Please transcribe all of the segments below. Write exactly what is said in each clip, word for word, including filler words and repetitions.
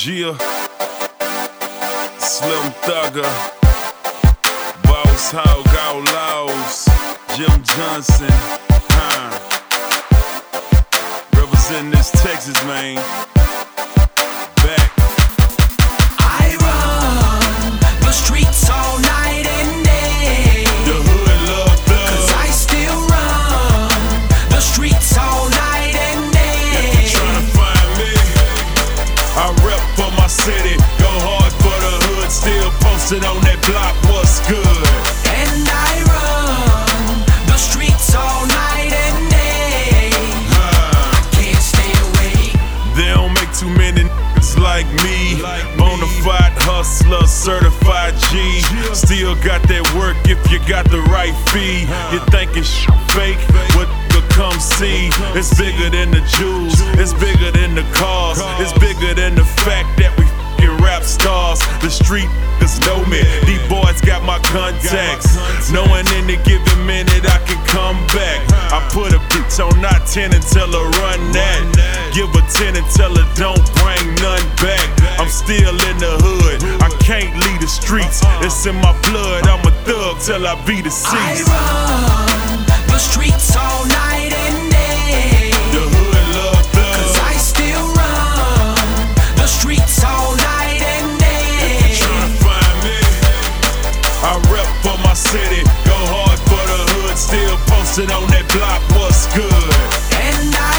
Gia, Slim Thugger, Boss Hog Outlaws, Jim Johnson, huh? Representing this Texas, man. Back. I run the streets all night and day. The hood love thugs. 'Cause I still run the streets all night and day. If you're trying to find me, I rep for my city, go hard for the hood, still posted on that block, what's good? And I run the streets all night and day. Huh. Can't stay away. They don't make too many niggas like me. Bonafide hustler, certified G. Still got that work if you got the right fee. You thinking sh fake, what the come see? It's bigger than the jewels, it's bigger than the cars, it's bigger than the fact that we f***ing rap stars. The street niggas know me, these boys got my contacts. Knowing any given minute I can come back. I put a bitch on not ten and tell her run that. Give her ten and tell her don't bring none back. I'm still in the hood, I can't leave the streets. It's in my blood, I'm a thug till I be I deceased. run the streets all night and day. The hood love 'Cause thugs. I still run the streets all night and day. Tryna find me, I rep for my city, go hard for the hood, still posted on that block, what's good? And I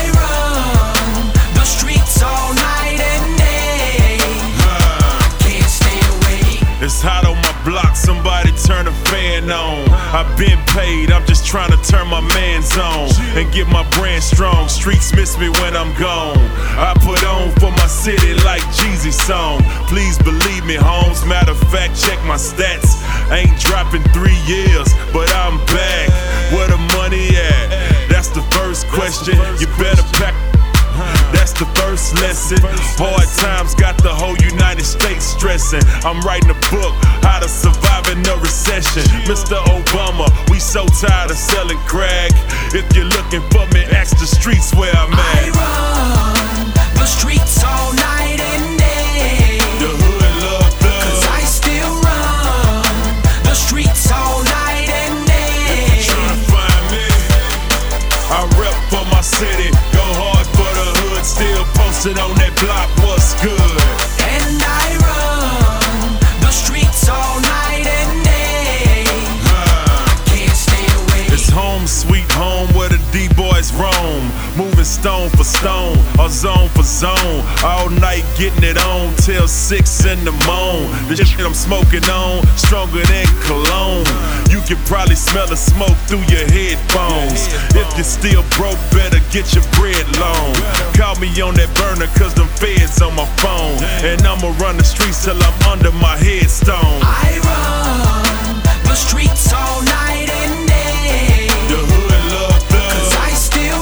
run the streets all night and day. Huh. Can't stay away. It's hot on my block, somebody turn a fan on. I've been paid, I'm just trying to turn my man's on and get my brand strong. Streets miss me when I'm gone. I put on for my city like Jeezy's song. Please believe me, Holmes. Matter of fact, check my stats. Ain't dropping three years, but I'm back. Where the money at? That's the first question. You better pack. That's the first lesson. Hard times got the whole United States stressing. I'm writing a book, how to survive in a recession. Mister Obama, we so tired of selling crack. If you're looking for me, ask the streets where I'm I at. run the streets all night and day. The hood love 'Cause thugs. I still run the streets all night and day. Tryna find me, I rep for my city, go hard for the hood, still posted on that block, what's good? And I run the streets all night and day. Huh. Can't stay away. It's home sweet home where the D-boys roam. Moving stone for stone, or zone for zone. All night getting it on till six in the morning. The shit I'm smoking on, stronger than cologne. You can probably smell the smoke through your headphones. If you're still broke, better get your bread long. Call me on that burner cause them feds on my phone. And I'ma run the streets till I'm under my headstone. I run the streets all night and day. The hood love 'Cause thugs. I still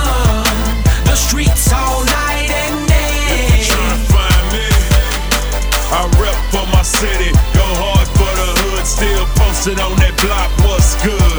run the streets all night and day. Tryna find me, I rep for my city, go hard for the hood, still posted on that block, what's good?